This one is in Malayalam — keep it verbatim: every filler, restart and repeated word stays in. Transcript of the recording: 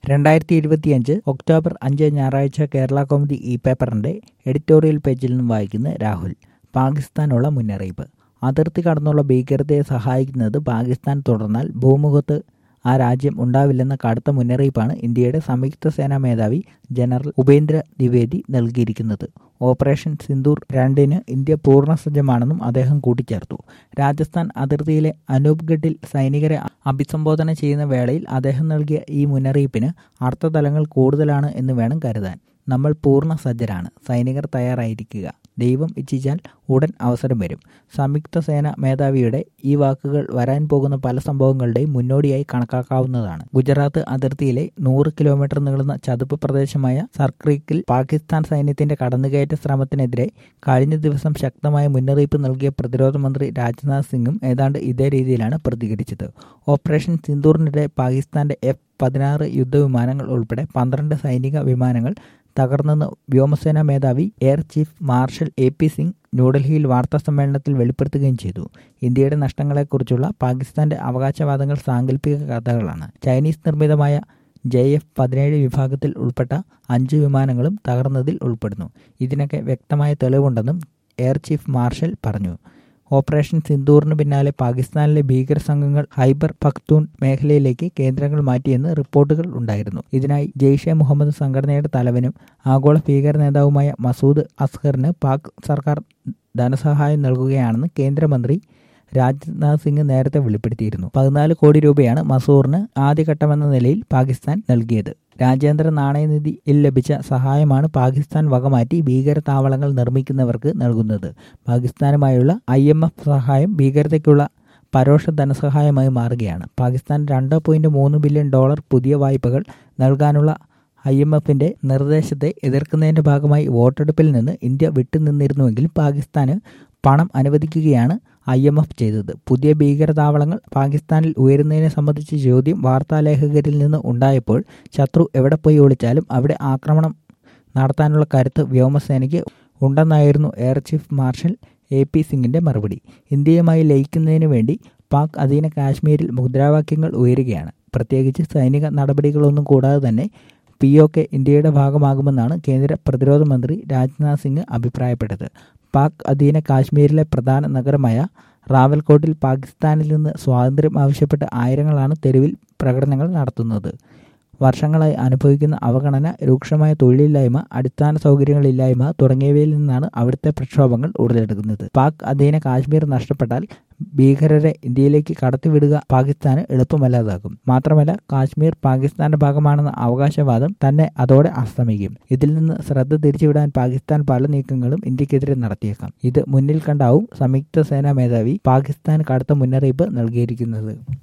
രണ്ടായിരത്തി ഇരുപത്തിയഞ്ച് ഒക്ടോബർ അഞ്ച് ഞായറാഴ്ച കേരള കൗമുദി ഇ പേപ്പറിന്റെ എഡിറ്റോറിയൽ പേജിൽ നിന്നും വായിക്കുന്ന രാഹുൽ. പാകിസ്ഥാനുള്ള മുന്നറിയിപ്പ്. അതിർത്തി കടന്നുള്ള ഭീകരതയെ സഹായിക്കുന്നത് പാകിസ്ഥാൻ തുടർന്നാൽ ഭൂമുഖത്ത് ആ രാജ്യം ഉണ്ടാവില്ലെന്ന കടുത്ത മുന്നറിയിപ്പാണ് ഇന്ത്യയുടെ സംയുക്ത സേനാ മേധാവി ജനറൽ ഉപേന്ദ്ര ദ്വിവേദി നൽകിയിരിക്കുന്നത്. ഓപ്പറേഷൻ സിന്ദൂർ രണ്ടിന് ഇന്ത്യ പൂർണ്ണസജ്ജമാണെന്നും അദ്ദേഹം കൂട്ടിച്ചേർത്തു. രാജസ്ഥാൻ അതിർത്തിയിലെ അനൂപ്ഗഡിൽ സൈനികരെ അഭിസംബോധന ചെയ്യുന്ന വേളയിൽ അദ്ദേഹം നൽകിയ ഈ മുന്നറിയിപ്പിന് അർത്ഥതലങ്ങൾ കൂടുതലാണ് എന്ന് വേണം കരുതാൻ. നമ്മൾ പൂർണ്ണ സജ്ജരാണ്. സൈനികർ തയ്യാറായിരിക്കുക. ദൈവം ഇച്ഛിച്ചാൽ ഉടൻ അവസരം വരും. സംയുക്ത സേന മേധാവിയുടെ ഈ വാക്കുകൾ വരാൻ പോകുന്ന പല സംഭവങ്ങളുടെയും മുന്നോടിയായി കണക്കാക്കാവുന്നതാണ്. ഗുജറാത്ത് അതിർത്തിയിലെ നൂറ് കിലോമീറ്റർ നീളുന്ന ചതുപ്പ് പ്രദേശമായ സർക്രീക്കിൽ പാകിസ്ഥാൻ സൈന്യത്തിന്റെ കടന്നുകയറ്റ ശ്രമത്തിനെതിരെ കഴിഞ്ഞ ദിവസം ശക്തമായ മുന്നറിയിപ്പ് നൽകിയ പ്രതിരോധ മന്ത്രി രാജ്നാഥ് സിംഗും ഏതാണ്ട് ഇതേ രീതിയിലാണ് പ്രതികരിച്ചത്. ഓപ്പറേഷൻ സിന്ദൂറിനിടെ പാകിസ്ഥാന്റെ എഫ് പതിനാറ് യുദ്ധവിമാനങ്ങൾ ഉൾപ്പെടെ പന്ത്രണ്ട് സൈനിക വിമാനങ്ങൾ തകർന്നെന്ന് വ്യോമസേനാ മേധാവി air chief marshal A P Singh ന്യൂഡൽഹിയിൽ വാർത്താ സമ്മേളനത്തിൽ വെളിപ്പെടുത്തുകയും ചെയ്തു. ഇന്ത്യയുടെ നഷ്ടങ്ങളെക്കുറിച്ചുള്ള പാകിസ്ഥാന്റെ അവകാശവാദങ്ങൾ സാങ്കല്പിക കഥകളാണ്. ചൈനീസ് നിർമ്മിതമായ ജെ എഫ് പതിനേഴ് വിഭാഗത്തിൽ ഉൾപ്പെട്ട അഞ്ച് വിമാനങ്ങളും തകർന്നതിൽ ഉൾപ്പെടുന്നു. ഇതിനൊക്കെ വ്യക്തമായ തെളിവുണ്ടെന്നും എയർ ചീഫ് മാർഷൽ പറഞ്ഞു. ഓപ്പറേഷൻ സിന്ദൂറിന് പിന്നാലെ പാകിസ്ഥാനിലെ ഭീകര സംഘങ്ങൾ ഖൈബർ പഖ്തൂൺ മേഖലയിലേക്ക് കേന്ദ്രങ്ങൾ മാറ്റിയെന്ന് റിപ്പോർട്ടുകൾ ഉണ്ടായിരുന്നു. ഇതിനായി ജെയ്ഷെ മുഹമ്മദ് സംഘടനയുടെ തലവനും ആഗോള ഭീകര നേതാവുമായ മസൂദ് അസ്ഹറിന് പാക് സർക്കാർ ധനസഹായം നൽകുകയാണെന്ന് കേന്ദ്രമന്ത്രി രാജ്നാഥ് സിംഗ് നേരത്തെ വെളിപ്പെടുത്തിയിരുന്നു. പതിനാല് കോടി രൂപയാണ് മസൂറിന് ആദ്യഘട്ടമെന്ന നിലയിൽ പാകിസ്ഥാൻ നൽകിയത്. രാജ്യാന്തര നാണയനിധിയിൽ ലഭിച്ച സഹായമാണ് പാകിസ്ഥാൻ വകമാറ്റി ഭീകര താവളങ്ങൾ നിർമ്മിക്കുന്നവർക്ക് നൽകുന്നത്. പാകിസ്ഥാനുമായുള്ള ഐ എം എഫ് സഹായം ഭീകരതയ്ക്കുള്ള പരോക്ഷ ധനസഹായമായി മാറുകയാണ്. പാകിസ്ഥാൻ രണ്ട് പോയിന്റ് മൂന്ന് ബില്യൺ ഡോളർ പുതിയ വായ്പകൾ നൽകാനുള്ള ഐ എം എഫിന്റെ നിർദ്ദേശത്തെ എതിർക്കുന്നതിന്റെ ഭാഗമായി വോട്ടെടുപ്പിൽ നിന്ന് ഇന്ത്യ വിട്ടുനിന്നിരുന്നുവെങ്കിലും പാകിസ്ഥാന് പണം അനുവദിക്കുകയാണ് ഐ എം എഫ് ചെയ്തത്. പുതിയ ഭീകരതാവളങ്ങൾ പാകിസ്ഥാനിൽ ഉയരുന്നതിനെ സംബന്ധിച്ച ചോദ്യം വാർത്താലേഖകരിൽ നിന്ന് ഉണ്ടായപ്പോൾ ശത്രു എവിടെ പോയി ഒളിച്ചാലും അവിടെ ആക്രമണം നടത്താനുള്ള കരുത്ത് വ്യോമസേനയ്ക്ക് ഉണ്ടെന്നായിരുന്നു air chief marshal A P സിംഗിന്റെ മറുപടി. ഇന്ത്യയുമായി ലയിക്കുന്നതിന് വേണ്ടി പാക് അധീന കാശ്മീരിൽ മുദ്രാവാക്യങ്ങൾ ഉയരുകയാണ്. പ്രത്യേകിച്ച് സൈനിക നടപടികളൊന്നും കൂടാതെ തന്നെ പി ഒ കെ ഇന്ത്യയുടെ ഭാഗമാകുമെന്നാണ് കേന്ദ്ര പ്രതിരോധ മന്ത്രി രാജ്നാഥ് സിംഗ് അഭിപ്രായപ്പെട്ടത്. പാക് അധീന കാശ്മീരിലെ പ്രധാന നഗരമായ റാവൽകോട്ടിൽ പാകിസ്ഥാനിൽ നിന്ന് സ്വാതന്ത്ര്യം ആവശ്യപ്പെട്ട് ആയിരങ്ങളാണ് തെരുവിൽ പ്രകടനങ്ങൾ നടത്തുന്നത്. വർഷങ്ങളായി അനുഭവിക്കുന്ന അവഗണന, രൂക്ഷമായ തൊഴിലില്ലായ്മ, അടിസ്ഥാന സൗകര്യങ്ങളില്ലായ്മ തുടങ്ങിയവയിൽ നിന്നാണ് അവിടുത്തെ പ്രക്ഷോഭങ്ങൾ ഉടലെടുക്കുന്നത്. പാക് അധീന കാശ്മീർ നഷ്ടപ്പെട്ടാൽ ഭീകരരെ ഇന്ത്യയിലേക്ക് കടത്തിവിടുക പാകിസ്ഥാന് എളുപ്പമല്ലാതാകും. മാത്രമല്ല, കാശ്മീർ പാകിസ്ഥാന്റെ ഭാഗമാണെന്ന അവകാശവാദം തന്നെ അതോടെ അസ്തമിക്കും. ഇതിൽ നിന്ന് ശ്രദ്ധ തിരിച്ചുവിടാൻ പാകിസ്ഥാൻ പല നീക്കങ്ങളും ഇന്ത്യക്കെതിരെ നടത്തിയേക്കാം. ഇത് മുന്നിൽ കണ്ടാവും സംയുക്ത സേനാ മേധാവി പാകിസ്ഥാന് കടുത്ത മുന്നറിയിപ്പ് നൽകിയിരിക്കുന്നത്.